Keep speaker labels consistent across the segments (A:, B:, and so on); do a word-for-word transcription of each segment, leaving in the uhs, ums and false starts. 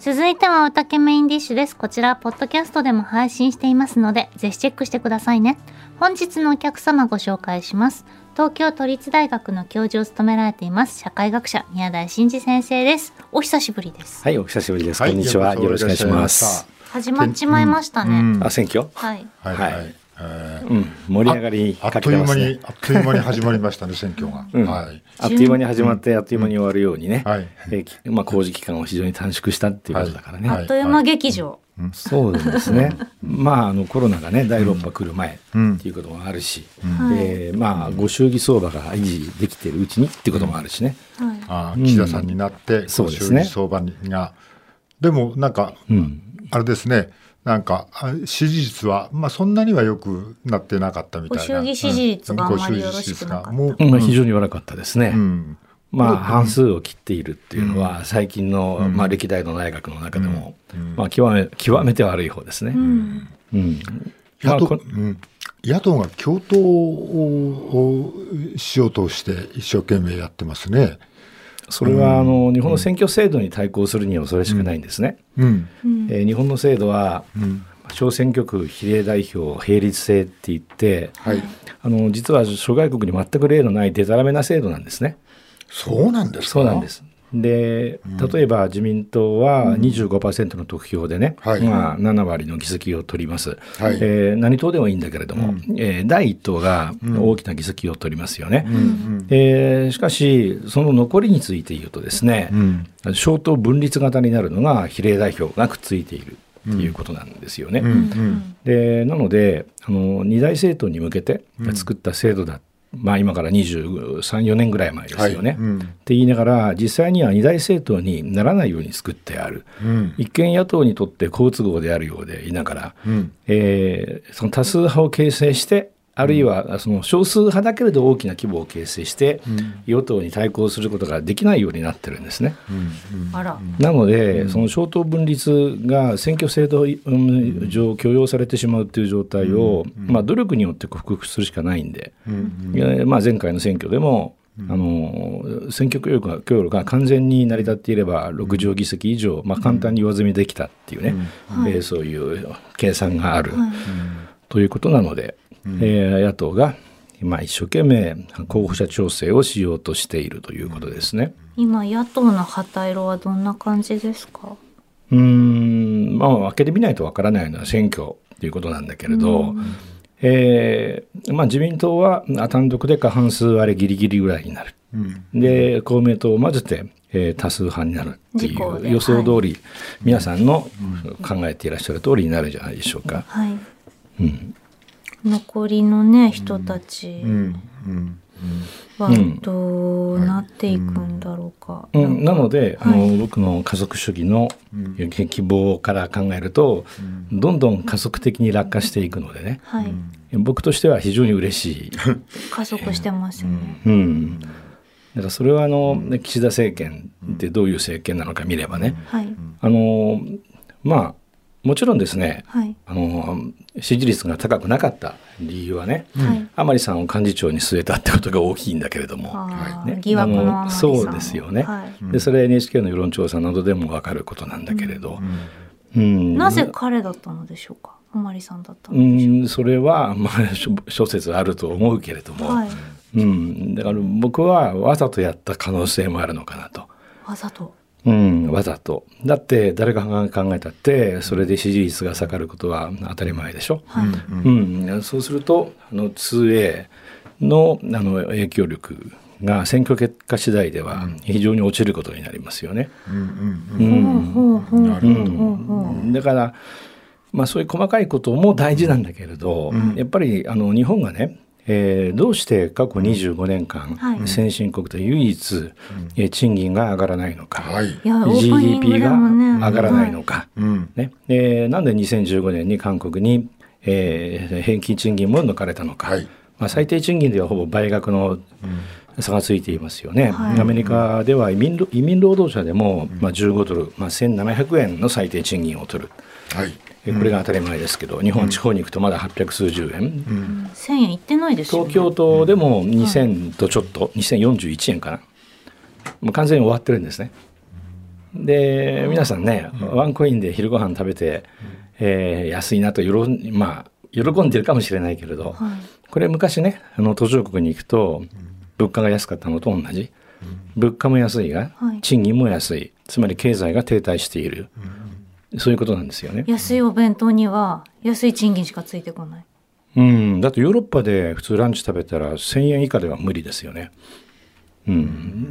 A: 続いてはおたけメインディッシュです。こちらポッドキャストでも配信していますので、ぜひチェックしてくださいね。本日のお客様ご紹介します。東京都立大学の教授を務められています社会学者宮台真司先生です。お久しぶりです。
B: はい、お久しぶりです。こんにちは、はい、よろしくお願いします。
A: 始まっちまいましたね、
B: うん、あ、選挙、
A: はい
B: はい、はいえーうん、盛り上がり
C: あっという間にあっという間に始まりましたね選挙が、
B: うん
C: はい、
B: あっという間に始まって、うん、あっという間に終わるようにね、
C: はい
B: えーまあ、工事期間を非常に短縮したっていうことだからね、
A: はい、あっという間劇場、
B: はい、そうですねまあ、あのコロナがねだいろく波来る前っていうこともあるし、うんえーまあ、ご祝儀相場が維持できているうちにっていうこともあるしね、
C: うんはい、あ岸田さんになってご祝儀相場がでもなんか、うん、あれですねなんか支持率は、まあ、そんなには良くなってなかったみたいな。
A: ご祝儀支持率があんまりよろしくなかった、うん
B: うん、非常に悪かったですね、うんまあ、半数を切っているっていうのは、うん、最近の、うんまあ、歴代の内閣の中でも、うんまあ、極め、極めて悪い方ですね、うんうん
C: 野党、まあうん、野党が共闘をしようとして一生懸命やってますね。
B: それはあの日本の選挙制度に対抗するにはそれしかないんですね、うんえー、日本の制度は、うん、小選挙区比例代表並立制って言って、はい、あの実は諸外国に全く例のないデタラメな制度なんですね。
C: そうなんですか。
B: そうなんです。で例えば自民党は にじゅうごパーセント の得票でね、うんはいまあ、なな割の議席を取ります、はいえー、何党でもいいんだけれども、うんえー、だいいっ党が大きな議席を取りますよね、うんうんえー、しかしその残りについて言うとですね、うん、小党分立型になるのが比例代表がくっついているっていうことなんですよね、うんうん、でなのであの二大政党に向けて作った制度だまあ、今からにじゅうさん、よねんぐらい前ですよね、はいうん、って言いながら実際には二大政党にならないように作ってある、うん、一見野党にとって好都合であるようでいながら、うんえー、その多数派を形成してあるいはその少数派だけれど大きな規模を形成して、うん、与党に対抗することができないようになってるんですね、うんうん、あらなので、うん、その小党分立が選挙制度上許容されてしまうという状態を、うんまあ、努力によって克服するしかないんで、うんうんまあ、前回の選挙でもあの選挙協力が、協力が完全に成り立っていればろくじゅう議席以上、まあ、簡単に上積みできたっていうね、うんえー、そういう計算がある、はい、ということなのでうんえー、野党が今一生懸命候補者調整をしようとしているということですね。
A: 今野党の旗色はどんな感じですか。
B: うーん、まあ、開けてみないとわからないのは選挙ということなんだけれど、うんえーまあ、自民党は単独で過半数割れギリギリぐらいになる、うん、で公明党を混ぜて、えー、多数派になるっていう予想通り、はい、皆さんの考えていらっしゃる通りになるんじゃないでしょうか、
A: はい
B: うん
A: 残りのね人たちはどうなっていくんだろうか、
B: うんうんうん、なので、はい、あの僕の家族主義の希望から考えると、うん、どんどん加速的に落下していくのでね、はい、僕としては非常に嬉しい
A: 加速してますよね、
B: うんうん、だからそれはあの岸田政権ってどういう政権なのか見ればね、はい、あのまあもちろんですね、はい、あの支持率が高くなかった理由はね、はい、甘利さんを幹事長に据えたってことが大きいんだけれども、
A: ね、疑惑の甘利さん
B: そうですよね、はい、でそれは エヌエイチケー の世論調査などでも分かることなんだけれど、
A: うんうん、なぜ彼だったのでしょうか。甘利さんだったのでしょうか。
B: うんそれは、まあ、諸説あると思うけれども、はいうん、だから僕はわざとやった可能性もあるのかなと。
A: わざと
B: うん、わざとだって誰が考えたってそれで支持率が下がることは当たり前でしょ、はいうんうん、そうするとあの ツーエー の, あの影響力が選挙結果次第では非常に落ちることになりますよね。だから、まあ、そういう細かいことも大事なんだけれど、うん、やっぱりあの日本がねえー、どうして過去にじゅうごねんかん、はい、先進国で唯一、うんえー、賃金が上がらないのか、はい、ジーディーピー が上がらないのか、はいねえー、なんでにせんじゅうごねんに韓国に、えー、平均賃金も抜かれたのか、はいまあ、最低賃金ではほぼ倍額の差がついていますよね、はい、アメリカでは移民、移民労働者でも、まあ、じゅうごドル、まあ、せんななひゃくえんの最低賃金を取る、はいこれが当たり前ですけど、うん、日本地方に行くとまだはっぴゃくすうじゅうえん、うん、
A: せんえんいってないですよね。
B: 東京都でもにせんとちょっと、はい、にせんよんじゅういちえんかなもう完全に終わってるんですね、 で皆さんね、うん、ワンコインで昼ご飯食べて、うんえー、安いなとよろ、まあ、喜んでるかもしれないけれど、はい、これ昔ねあの途上国に行くと物価が安かったのと同じ、うん、物価も安いが、はい、賃金も安い、つまり経済が停滞している、うん、そういうことなんですよね。
A: 安いお弁当には安い賃金しかついてこない。
B: うん、だってヨーロッパで普通ランチ食べたらせんえん以下では無理ですよね。うん、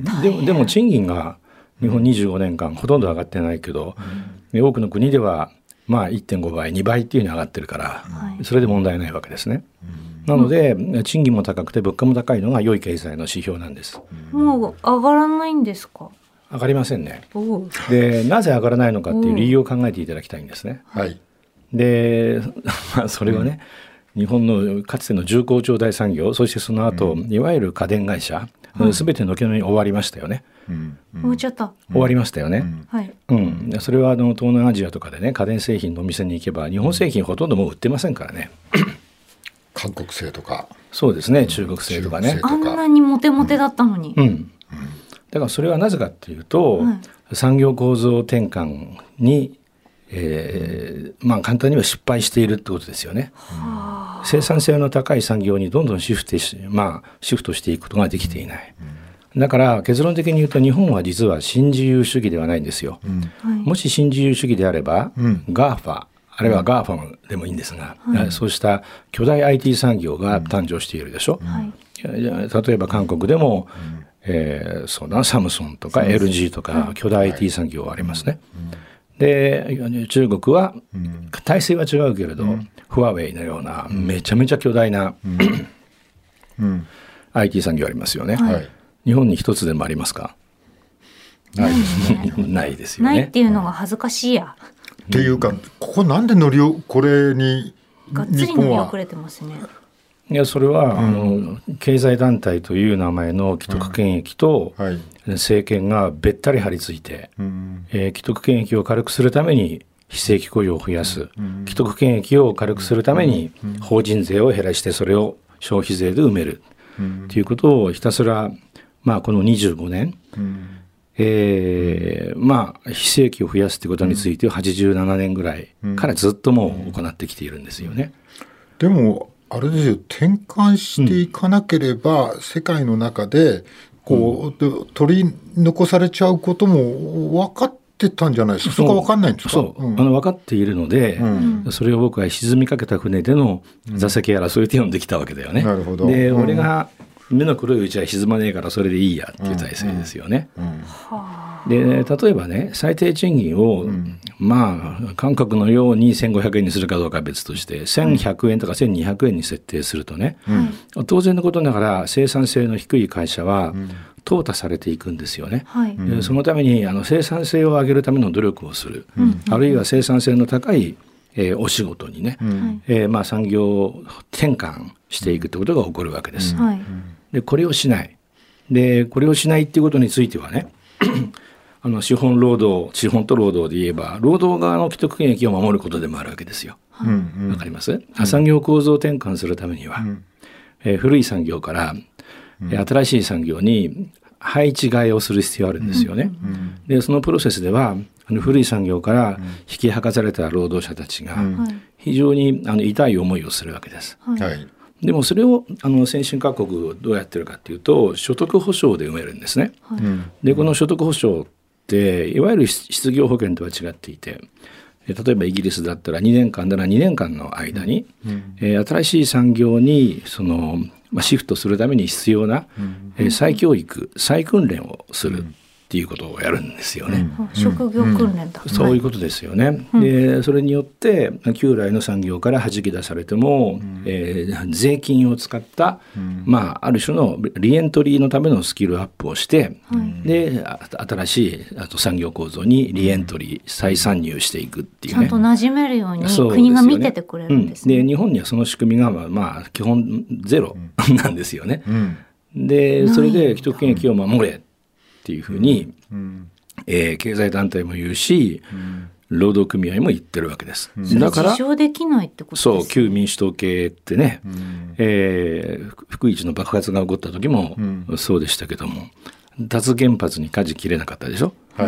B: でも、でも賃金が日本にじゅうごねんかんほとんど上がってないけど、うん、多くの国ではまあ いってんごばいにばいっていうふうに上がってるから、はい、それで問題ないわけですね。うん、なので賃金も高くて物価も高いのが良い経済の指標なんです。
A: もう上がらないんですか？
B: 上がりませんね。でなぜ上がらないのかっていう理由を考えていただきたいんですね。はい、で、まあ、それはね、うん、日本のかつての重工長大産業、そしてその後、うん、いわゆる家電会社、すべて軒並み終わりましたよね。
A: うんうん、終わっちゃった。
B: 終わりましたよね。
A: うんはい
B: うん、それはあの東南アジアとかでね家電製品のお店に行けば日本製品ほとんどもう売ってませんからね。
C: 韓国製とか。
B: そうですね、中国製とかね。
A: あんなにモテモテだったのに。
B: うんうん、だからそれはなぜかっていうと、はい、産業構造転換に、えーまあ、簡単には失敗しているってことですよね。はあ、生産性の高い産業にどんどんシフトし、まあ、シフトしていくことができていない。うんだから結論的に言うと日本は実は新自由主義ではないんですよ。うん、もし新自由主義であれば、うん、ガーファ あるいはガーファムでもいいんですが、うん、そうした巨大 アイティー 産業が誕生しているでしょ。うん、例えば韓国でも、うんえー、そうだサムソンとか エルジー とか巨大 アイティー 産業がありますね。うん、で中国は体制は違うけれど、うん、フワウェイのようなめちゃめちゃ巨大な、うんうん、アイティー 産業ありますよね。はい日本に一つでもありますか？
C: ないですね。
B: ないですよね。
A: ないっていうのが恥ずかしいや。
C: っていうか、ここなんで乗りをこれに
A: がっつり乗り遅れてますね。
B: いやそれは、うん、あの経済団体という名前の既得権益と、うんはい、政権がべったり張り付いて、うんえー、既得権益を軽くするために非正規雇用を増やす、うん、既得権益を軽くするために法人税を減らしてそれを消費税で埋める、うん、ということをひたすらまあ、このにじゅうごねん、うんえーまあ、非正規を増やすということについてははちじゅうななねんぐらいからずっともう行ってきているんですよね。
C: でもあれですよ、転換していかなければ、うん、世界の中でこう、うん、取り残されちゃうことも分かってたんじゃないですか。そこは分かんないんですか？
B: そう、うん、あの分かっているので、うん、それを僕は沈みかけた船での座席争いというのができたわけだよね。なるほど。で、うん、俺が目の黒いうちは沈まねえからそれでいいやっていう体制ですよね。うんうん、で例えばね最低賃金を、うん、まあ韓国のようにせんごひゃくえんにするかどうかは別としてせんひゃくえんとかせんにひゃくえんに設定するとね、うん、当然のことながら生産性の低い会社は淘汰されていくんですよね。はい、でそのためにあの生産性を上げるための努力をする、うん、あるいは生産性の高いえー、お仕事にね、うんえーまあ、産業転換していくということが起こるわけです。うんはい、でこれをしないでこれをしないっていうことについてはねあの資本労働資本と労働で言えば労働側の既得権益を守ることでもあるわけですよ。わ、はい、かります、うん、産業構造転換するためには、うんえー、古い産業から、うん、新しい産業に配置換えをする必要あるんですよね。うんうん、でそのプロセスではあの古い産業から引き剥がされた労働者たちが非常にあの痛い思いをするわけです。はい、でもそれをあの先進各国どうやってるかっていうと所得保障で埋めるんですね。はい、でこの所得保障っていわゆる失業保険とは違っていて例えばイギリスだったらにねんかんならにねんかんの間に、うんえー、新しい産業にその、まあ、シフトするために必要な、うんえー、再教育再訓練をする、うんっていうことをやるんですよね。
A: うん、職業訓練だ、
B: うん、そういうことですよね。はい、でそれによって旧来の産業から弾き出されても、うんえー、税金を使った、うんまあ、ある種のリエントリーのためのスキルアップをして、うん、で新しいあと産業構造にリエントリー再参入していくっていうね。
A: ちゃんと馴染めるように国が見ててくれるんですね。
B: で、うん、で日本にはその仕組みが、まあ、基本ゼロなんですよね。うん、でそれで既得権益を守れっていうふうに、うんえー、経済団体も言うし、うん、労働組合も言ってるわけです。
A: うん、だから自称できないってことですね。
B: そう旧民主党系ってね、うんえー、福井一の爆発が起こった時もそうでしたけども、うん、脱原発に舵切れなかったでしょ。はい、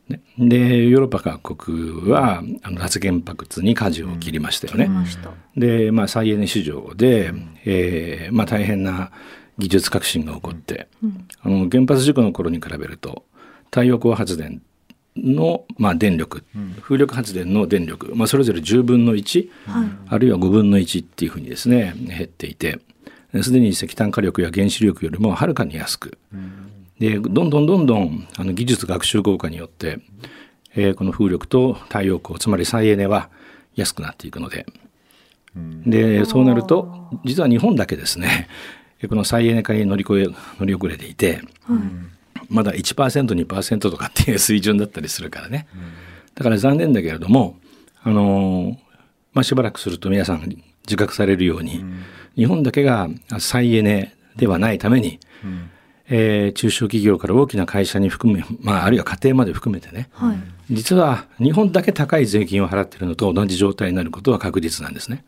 B: ね、でヨーロッパ各国はあの脱原発に舵を切りましたよね。
A: うん、
B: で、まあ、再エネ市場で、えーまあ、大変な技術革新が起こって、うん、あの原発事故の頃に比べると太陽光発電の、まあ、電力、うん、風力発電の電力、まあ、それぞれじゅうぶんのいち、はい、あるいはごぶんのいちっていうふうにですね減っていて、すでに石炭火力や原子力よりもはるかに安く、うんでどんどんどんどんあの技術学習効果によって、えー、この風力と太陽光つまり再エネは安くなっていくので、うん、でそうなると実は日本だけですねこの再エネ化に乗り越え乗り遅れていて、うん、まだ いちパーセント、にパーセント とかっていう水準だったりするからね、うん、だから残念だけれども、あのーまあ、しばらくすると皆さん自覚されるように、うん、日本だけが再エネではないために、うんえー、中小企業から大きな会社に含め、まあ、あるいは家庭まで含めてね、はい、実は日本だけ高い税金を払っているのと同じ状態になることは確実なんですね。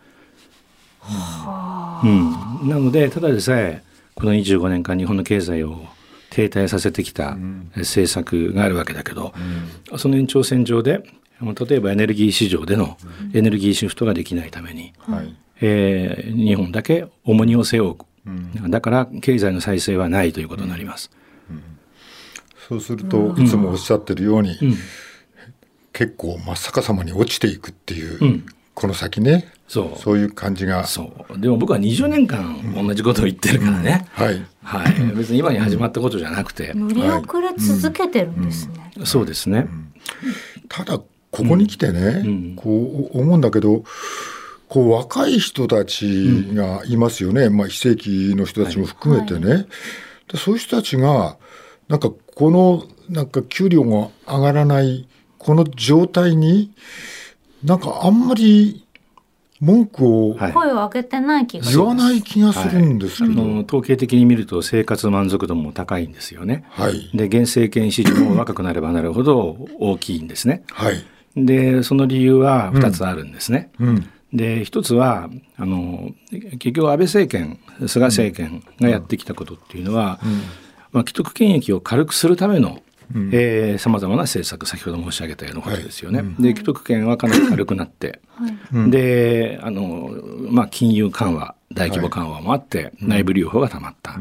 B: はあ、うん、なのでただでさえこのにじゅうごねんかん日本の経済を停滞させてきた政策があるわけだけど、うん、その延長線上で例えばエネルギー市場でのエネルギーシフトができないために、うんえー、日本だけ重荷を背負うだから経済の再生はないということになります、うんうん、
C: そうするといつもおっしゃってるように、うん、結構真っ逆さまに落ちていくっていう、うん、この先ねそう、そういう感じが
B: そうでも僕はにじゅうねんかん同じことを言ってるからね、うんはいはい、別に今に始まったことじゃなくて
A: 乗り遅れ続けてるんですね、
B: うん、そうですね、うん、
C: ただここに来てね、うん、こう思うんだけどこう若い人たちがいますよね、うんまあ、非正規の人たちも含めてね、はいはい、でそういう人たちがなんかこのなんか給料が上がらないこの状態になんかあんまり文句を
A: 声を上げてない気が
C: 言わない気がするんですけど、はい、
B: あの統計的に見ると生活満足度も高いんですよね、はい、で現政権支持も若くなればなるほど大きいんですね、はい、でその理由はふたつあるんですね、うんうんで一つはあの結局安倍政権菅政権がやってきたことっていうのは、うんまあ、既得権益を軽くするためのさまざまな政策先ほど申し上げたようなことですよね、はい、で既得権はかなり軽くなって、はい、であの、まあ、金融緩和大規模緩和もあって、はい、内部留保がたまった、うん、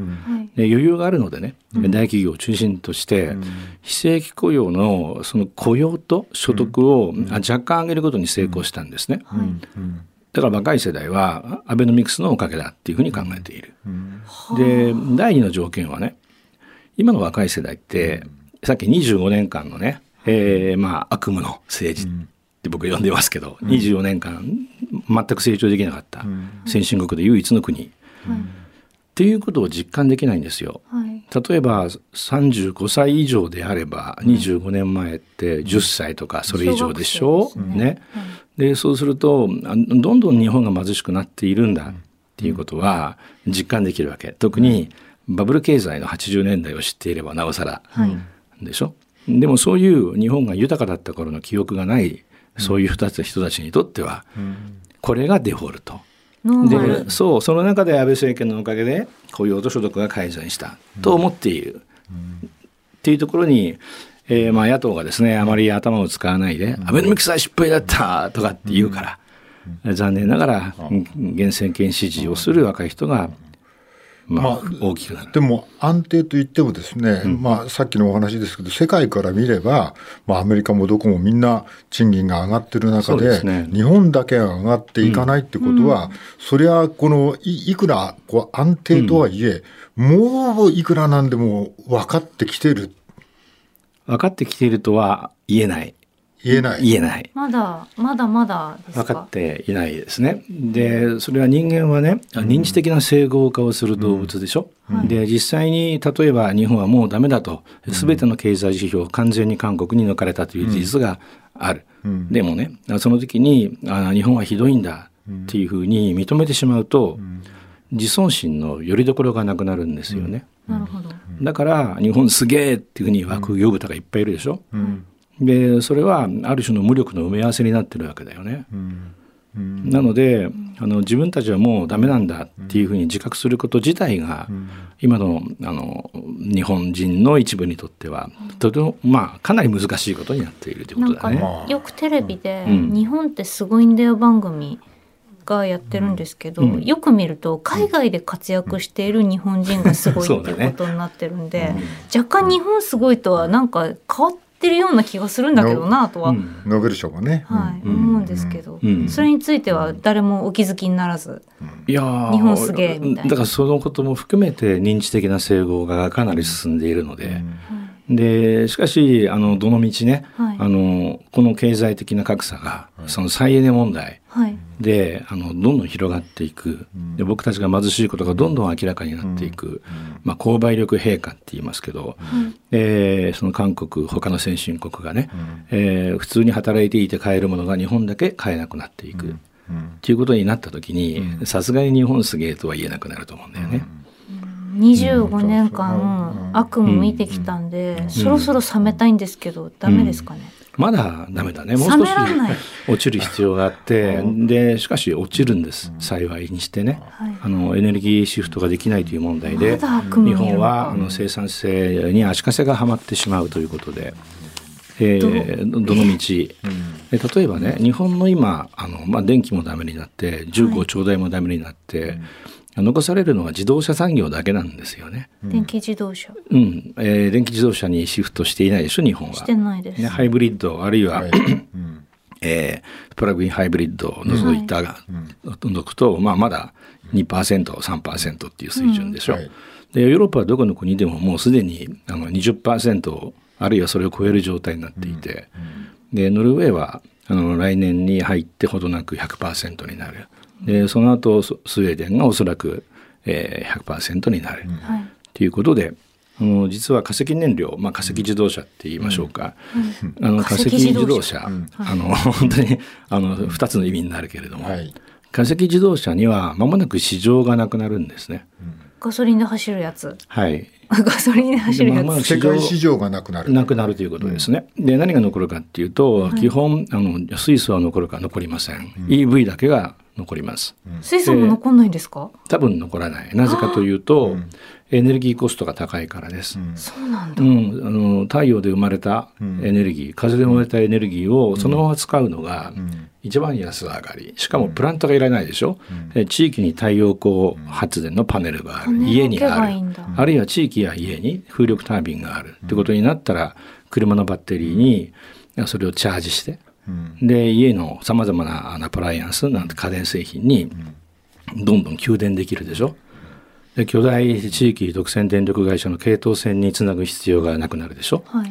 B: で余裕があるのでね、うん、大企業を中心として、うん、非正規雇用のその雇用と所得を若干上げることに成功したんですね、うんうんうん、だから若い世代はアベノミクスのおかげだっていうふうに考えている、うんうん、でだいにの条件はね今の若い世代ってさっきにじゅうごねんかんのね、えーまあ、悪夢の政治って僕呼んでますけど、うん、にじゅうよねんかん全く成長できなかった先進国で唯一の国、うん、っていうことを実感できないんですよ、はい、例えばさんじゅうごさい以上であればにじゅうごねんまえってじゅっさいとかそれ以上でしょ、うん、ね、ねはい、でそうするとどんどん日本が貧しくなっているんだっていうことは実感できるわけ。特にバブル経済のはちじゅうねんだいを知っていればなおさら、はいでしょ。でもそういう日本が豊かだった頃の記憶がないそういう人たちにとっては、うん、これがデフォルト、うん、でそうその中で安倍政権のおかげで雇用と所得が改善したと思っている、うん、っていうところに、えーまあ、野党がですねあまり頭を使わないで、うん、アベノミクスは失敗だったとかって言うから、うん、残念ながら現政権支持をする若い人がまあまあ、大きくなる。
C: でも安定といってもですね、うんまあ、さっきのお話ですけど世界から見れば、まあ、アメリカもどこもみんな賃金が上がってる中 で, で、ね、日本だけが上がっていかないってことは、うん、そりゃこの い, いくらこう安定とはいえ、うん、もういくらなんでも分かってきてる
B: 分かってきているとは言えない
C: 言えない
B: 言えない
A: まだまだまだですか。
B: 分かっていないですね。でそれは人間はね認知的な整合化をする動物でしょ、うんはい、で実際に例えば日本はもうダメだと全ての経済指標を完全に韓国に抜かれたという事実がある、うん、でもねその時にあ日本はひどいんだっていうふうに認めてしまうと、うん、自尊心の拠り所がなくなるんですよね、
A: うん、なるほど。
B: だから日本すげえっていうふうに湧く呼ぶたがいっぱいいるでしょ、うんでそれはある種の無力の埋め合わせになってるわけだよね、うん、
C: うん、
B: なのであの自分たちはもうダメなんだっていうふうに自覚すること自体が、うん、今の、あの日本人の一部にとってはとても、まあ、かなり難しいことになっているということだね。
A: なんかよくテレビで、うん、日本ってすごいんだよ番組がやってるんですけど、うん、よく見ると海外で活躍している日本人がすごいっていうことになってるんで、ね、うん、若干日本すごいとはなんか変わってるような気がするんだけどなとは、うん、
C: ノーベル賞がね、
A: はい、うん、思うんですけど、うん、それについては誰もお気づきにならず、
B: いや
A: 日本すげえみたいな。
B: だからそのことも含めて認知的な整合がかなり進んでいるので、うん、でしかしあのどの道ね、はい、あのこの経済的な格差が、はい、その再エネ問題で、はい、あのどんどん広がっていく、うん、で僕たちが貧しいことがどんどん明らかになっていく、うんまあ、購買力陛下って言いますけど、うんえー、その韓国他の先進国がね、うんえー、普通に働いていて買えるものが日本だけ買えなくなっていく、うんうん、っていうことになった時にさすがに日本すげえとは言えなくなると思うんだよね。
A: うん、にじゅうごねんかん悪夢見てきたんで、うん、そろそろ冷めたいんですけど、うん、ダメですかね。
B: まだダメだね。もう少し落ちる必要があってでしかし落ちるんです、幸いにしてね、はい、あのエネルギーシフトができないという問題で、ま、日本はあの生産性に足かせがはまってしまうということで、えー、ど, どの道、えー、例えばね日本の今あの、まあ、電気もダメになって重工長大もダメになって、はい残されるのは自動車産業だけなんですよね。
A: 電気自動車、
B: うんえー、電気自動車にシフトしていないでしょ日本は。
A: してないです、
B: ね、ハイブリッドあるいは、はいうんえー、プラグインハイブリッドを除いた、はい、除くと、まあ、まだ にパーセント、さんパーセント っていう水準でしょ、うんはい、でヨーロッパはどこの国でももうすでにあの にじゅっパーセント あるいはそれを超える状態になっていて、うん、でノルウェーはあの来年に入ってほどなく ひゃくパーセント になる。でその後スウェーデンがおそらく、えー、ひゃくパーセント になる、うん、ということであの実は化石燃料、まあ、化石自動車って言いましょうか、うん、あの化石自動車、うん、あの本当にあのふたつの意味になるけれども、はい、化石自動車には間もなく市場がなくなるんですね、
A: うん、ガソリンで走るやつ
B: はい
A: ガソリンで走るやつ、まあ、まあ
C: 世界市場がなくなる
B: なくなるということですね、うん、で何が残るかっていうと、はい、基本あの水素は残るか残りません、うん、イーブイ だけが残ります、
A: うん、水素も残んないんですか？
B: 多分残らない。なぜかというと、うん、エネルギーコストが高いからです、うん、
A: そうなんだ、
B: うん、あの太陽で生まれたエネルギー、うん、風で生まれたエネルギーをそのまま使うのが一番安上がり、しかもプラントがいらないでしょ、うん、地域に太陽光発電のパネルがある、うん、家にある、あるいは地域や家に風力タービンがある、うん、ってことになったら車のバッテリーにそれをチャージしてで家のさまざまなアプライアンスなんて家電製品にどんどん給電できるでしょ。で巨大地域独占電力会社の系統線につなぐ必要がなくなるでしょ、はい、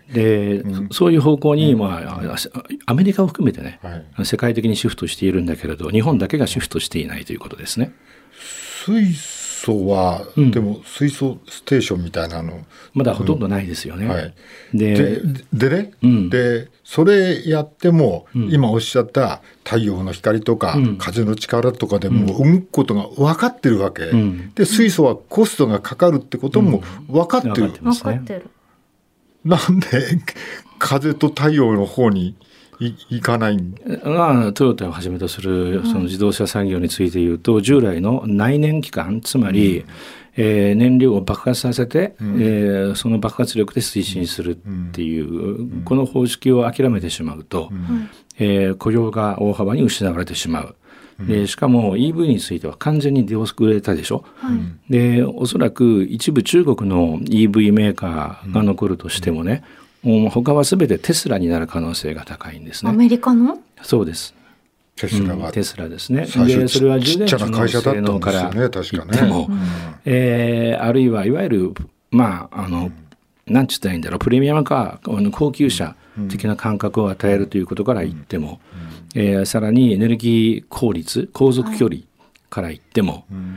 B: で、うん、そういう方向に、まあ、アメリカを含めてね、はい、世界的にシフトしているんだけれど日本だけがシフトしていないということですね。
C: 水素は、うん、でも水素ステーションみたいなの
B: まだほとんどないですよね、
C: うんはい、で, でね、うん、でそれやっても、うん、今おっしゃった太陽の光とか、うん、風の力とかでも動くことが分かってるわけ、うん、で水素はコストがかかるってことも分かってる、うん、分かってる。なんで風と太陽の方にいいかないん、
B: まあ、トヨタをはじめとするその自動車産業について言うと従来の内燃機関つまり、うんえー、燃料を爆発させて、うんえー、その爆発力で推進するっていう、うん、この方式を諦めてしまうと、うんえー、雇用が大幅に失われてしまう、うん、でしかも イーブイ については完全に出遅れたでしょ、うん、でおそらく一部中国の イーブイ メーカーが残るとしてもね、うん、他は全てテスラになる可能性が高いんですね。
A: アメリカの？
B: そうです
C: テスラは、
B: うん、テスラですね。
C: 最初
B: でそれは充電池の
C: 性能から言っても、
B: うんえー、あるいはいわゆるまああの、うん、なんつったらいいんだろうプレミアムカー高級車的な感覚を与えるということから言っても、うんえー、さらにエネルギー効率航続距離から言っても、はい、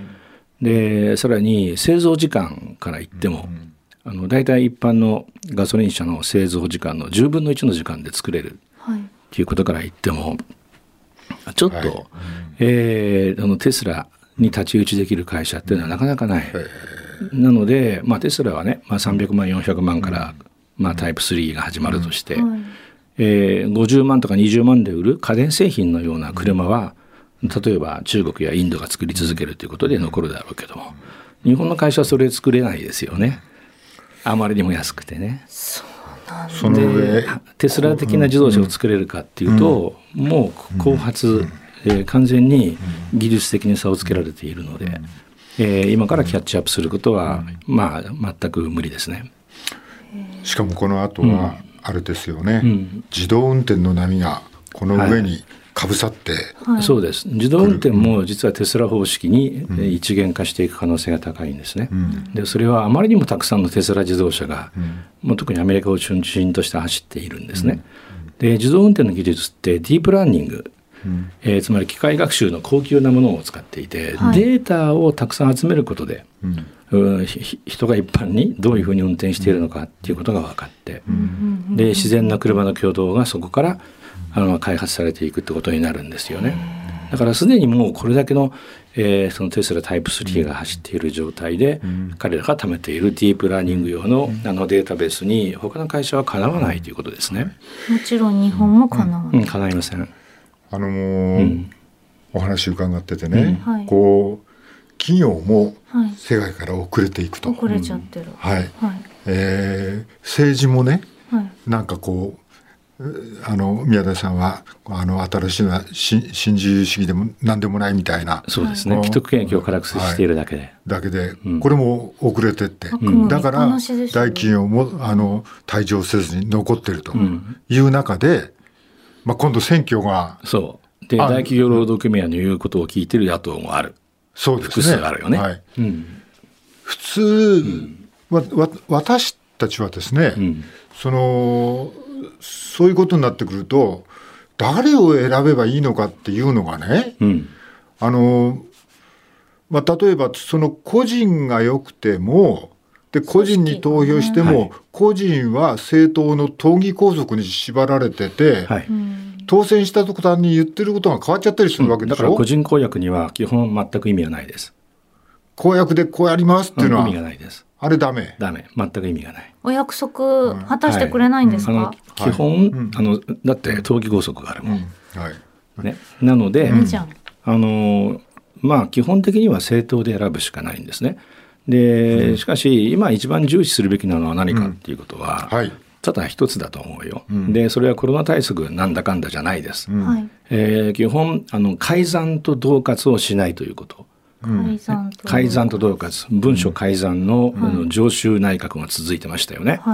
B: でさらに製造時間から言っても、うんあの大体一般のガソリン車の製造時間のじゅうぶんのいちの時間で作れるということから言ってもちょっと、はいうんえー、あのテスラに太刀打ちできる会社っていうのはなかなかない、うん、なので、まあ、テスラはね、まあ、さんびゃくまんよんひゃくまんから、うんまあ、タイプスリーが始まるとして、うんえー、ごじゅうまんとかにじゅうまんで売る家電製品のような車は、例えば中国やインドが作り続けるということで残るだろうけども、日本の会社はそれ作れないですよね。あまりにも安くてね。
A: そうなんだ。
C: その上
B: テスラ的な自動車を作れるかっていうと、うん、もう後発、うんえー、完全に技術的に差をつけられているので、うんえー、今からキャッチアップすることは、うん、まあ全く無理ですね。
C: しかもこの後はあれですよね、うん、自動運転の波がこの上にかぶさって、
B: はい、そうです。自動運転も実はテスラ方式に一元化していく可能性が高いんですね、うん、でそれはあまりにもたくさんのテスラ自動車が、うん、もう特にアメリカを中心として走っているんですね、うん、で自動運転の技術ってディープラーニング、うんえー、つまり機械学習の高級なものを使っていて、はい、データをたくさん集めることで、うん人が一般にどういうふうに運転しているのかっていうことが分かって、うん、で自然な車の挙動がそこからあの開発されていくってことになるんですよね。だからすでにもうこれだけの、えー、そのテスラタイプスリーが走っている状態で、うん、彼らが貯めているディープラーニング用の、あのデータベースに他の会社はかなわないということですね。
A: もちろん日本もかなわない、
B: うん、かないません。
C: あのーうん、お話伺っててね、うん、こう企業も世界から遅れていくと、
A: はい、遅れちゃってる、
C: はいはいえー、政治もね、はい、なんかこうあの宮田さんはあの新しいのは新自由主義でも何でもないみたいな、
B: そうですね、既得権益を辛くしているだけで、はい、
C: だけで、うん、これも遅れてって、うん、だから大企業もあの退場せずに残ってるという中で、まあ、今度選挙が
B: そうで大企業労働組合の言うことを聞いてる野党もある。
C: そうですね、
B: 複数あるよね、
C: はいうん、普通、うんわわ私たちはですね、うん、そのそういうことになってくると誰を選べばいいのかっていうのがね、うん、あのまあ、例えばその個人が良くてもで個人に投票しても、はい、個人は政党の党議拘束に縛られてて、はい、当選した途端に言ってることが変わっちゃったりするわけでしょ、うん、だから
B: 個人公約には基本全く意味がないです。
C: 公約でこうやりますっていうのは、
B: うん、意味がないです。
C: あれダメ
B: ダメ全く意味がない。
A: お約束果たしてくれないんですか、はい、
B: あの基本、はい、あのだって党議拘束があるもん、うんはいね、なので、うん、あのまあ基本的には政党で選ぶしかないんですね。でしかし今一番重視するべきなのは何かっていうことは、うんはい、ただ一つだと思うよ、うん、でそれはコロナ対策なんだかんだじゃないです、うんえー、基本あの改ざんと恫喝をしないということ、
A: うん、
B: 改ざんと恫喝文書改ざん の,、うん、あの常習内閣が続いてましたよね、はい、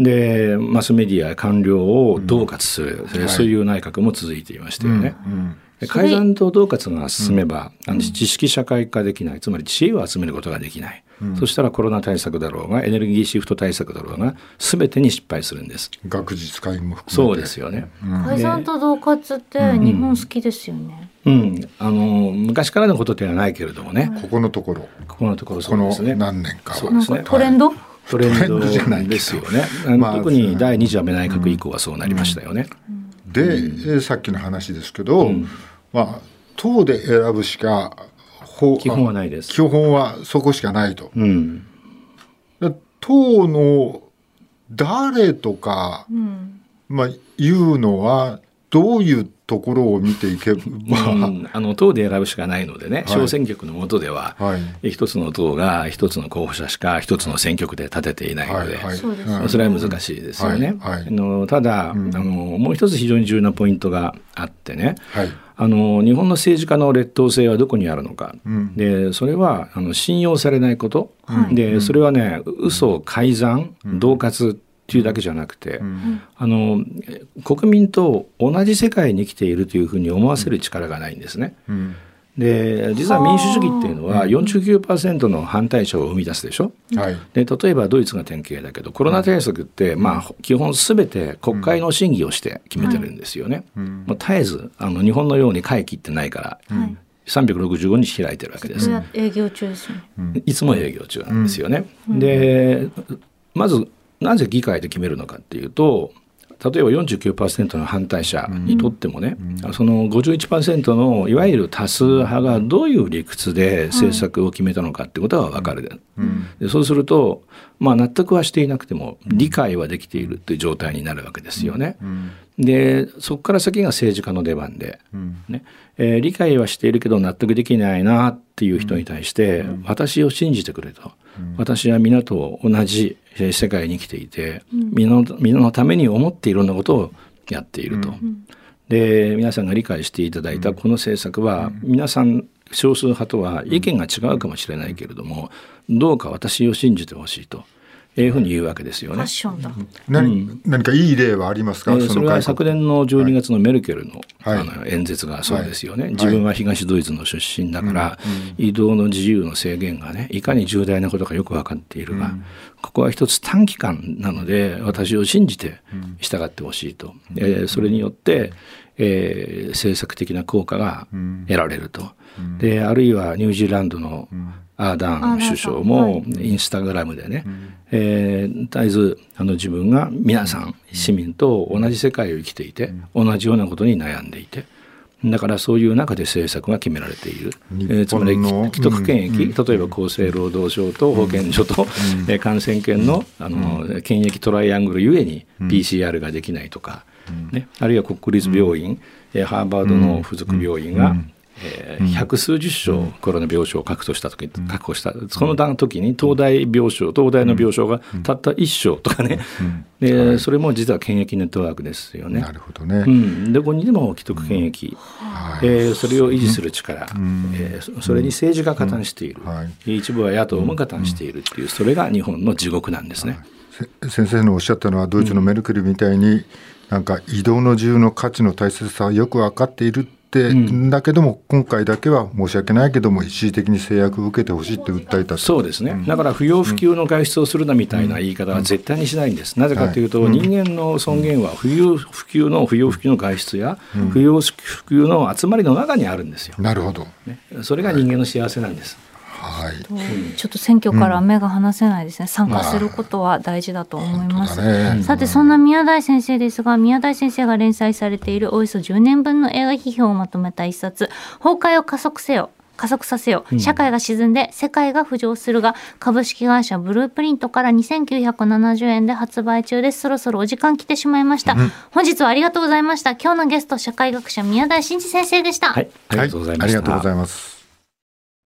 B: でマスメディアや官僚を恫喝する、うん、そういう内閣も続いていましたよね、うんうん改ざんと恫喝が進めば、うん、知識社会化できない、つまり知恵を集めることができない、うん、そしたらコロナ対策だろうがエネルギーシフト対策だろうが全てに失敗するんです。
C: 学術会も含めて
B: そうですよね、
A: うん、改ざんと恫喝って日本好きですよね、
B: うんうん、あの昔からのことではないけれどもね、
C: ここのところ
B: ここのところそうですね、
C: この何年か
B: そうですね、
A: トレンド、はい
B: トレンドですよね、まあ、特に第二次安倍内閣以降はそうなりましたよね、
C: うんうん、でさっきの話ですけど、うんまあ党で選ぶしか
B: 基本はないです。
C: 基本はそこしかないと、うん、党の誰とか、うんまあ、言うのはどういうところを見ていけば、
B: うん、あの党で選ぶしかないのでね、はい、小選挙区の下では、はい、一つの党が一つの候補者しか一つの選挙区で立てていないので、はいはい、それは難しいですよね、はいはい、あのただ、うん、あのもう一つ非常に重要なポイントがあってね、はいあの日本の政治家の劣等性はどこにあるのか、うん、でそれはあの信用されないこと、うん、でそれはね嘘改ざん恫喝っていうだけじゃなくて、うん、あの国民と同じ世界に生きているというふうに思わせる力がないんですね、うんで実は民主主義っていうのは よんじゅうきゅうパーセント の反対者を生み出すでしょ、はい、で例えばドイツが典型だけどコロナ対策って、まあ、基本すべて国会の審議をして決めてるんですよね、うん、もう絶えずあの日本のように会期ってないから、うんさんびゃくろくじゅうごにち開いてるわけです。
A: 営業中ですよね。
B: いつも営業中なんですよね、うん、でまずなぜ議会で決めるのかっていうと例えば よんじゅうきゅうパーセント の反対者にとってもね、うん、その ごじゅういちパーセント のいわゆる多数派がどういう理屈で政策を決めたのかってことが分かる、うん、でそうするとまあ、納得はしていなくても理解はできているという状態になるわけですよね。うんうん、でそこから先が政治家の出番で、うんねえー、理解はしているけど納得できないなっていう人に対して、うん、私を信じてくれと、うん、私は皆と同じ世界に生きていて、うん、皆の、皆のために思っていろんなことをやっていると、うん、で皆さんが理解していただいたこの政策は、うん、皆さん少数派とは意見が違うかもしれないけれども、どうか私を信じてほしいというふうに言うわけですよね。ファッションだ。
C: 何、うん、何かいい例はありますか？
B: えー、それは昨年のじゅうにがつのメルケル の,、はい、あの演説がそうですよね、はい、自分は東ドイツの出身だから、はい、移動の自由の制限がねいかに重大なことかよく分かっているが、うん、ここは一つ短期間なので私を信じて従ってほしいと、うんえー、それによって、えー、政策的な効果が得られると、うん、であるいはニュージーランドのアーダーン首相もインスタグラムでね、うんえー、絶えずあの自分が皆さん市民と同じ世界を生きていて、うん、同じようなことに悩んでいて、だからそういう中で政策が決められている、えー、つまり既得権益、うん、例えば厚生労働省と保健所と、うんえー、感染研 の, あの、うん、検疫トライアングルゆえに ピーシーアール ができないとか、うんね、あるいは国立病院、うん、ハーバードの付属病院が、うんえー、百数十床コロナ病床を確保した時、うん、確保したその時に東大病床東大の病床がたったいち床とかね、うんうんではい、それも実は検疫ネットワークですよね。
C: なるほどね、
B: うん、どこにでも既得権益、うんえー、それを維持する力、うんえー、それに政治が加担している、うんはい、一部は野党も加担しているっていう、それが日本の地獄なんですね。
C: 先生のおっしゃったのはドイツのメルケルみたいに、うん、なんか移動の自由の価値の大切さはよく分かっているで、うん、だけども今回だけは申し訳ないけども一時的に制約を受けてほしいと訴えた。
B: そうですね、うん、だから不要不急の外出をするなみたいな言い方は絶対にしないんです、うん、なぜかというと、はい、人間の尊厳は不要不急の不要不急の外出や、うん、不要不急の集まりの中にあるんですよ。
C: なるほど、
B: ね、それが人間の幸せなんです、はい
A: はい、ちょっと選挙から目が離せないですね、うん、参加することは大事だと思います、ね、さてそんな宮台先生ですが、宮台先生が連載されているおよそじゅうねんぶんの映画批評をまとめた一冊、崩壊を加速せよ加速させよ、社会が沈んで世界が浮上するが株式会社ブループリントからにせんきゅうひゃくななじゅうえんで発売中です。そろそろお時間来てしまいました、うん、本日はありがとうございました。今日のゲスト社会学者宮台真司先生でした。
B: はい、ありがとうございました、
C: はい、ありがとうございます。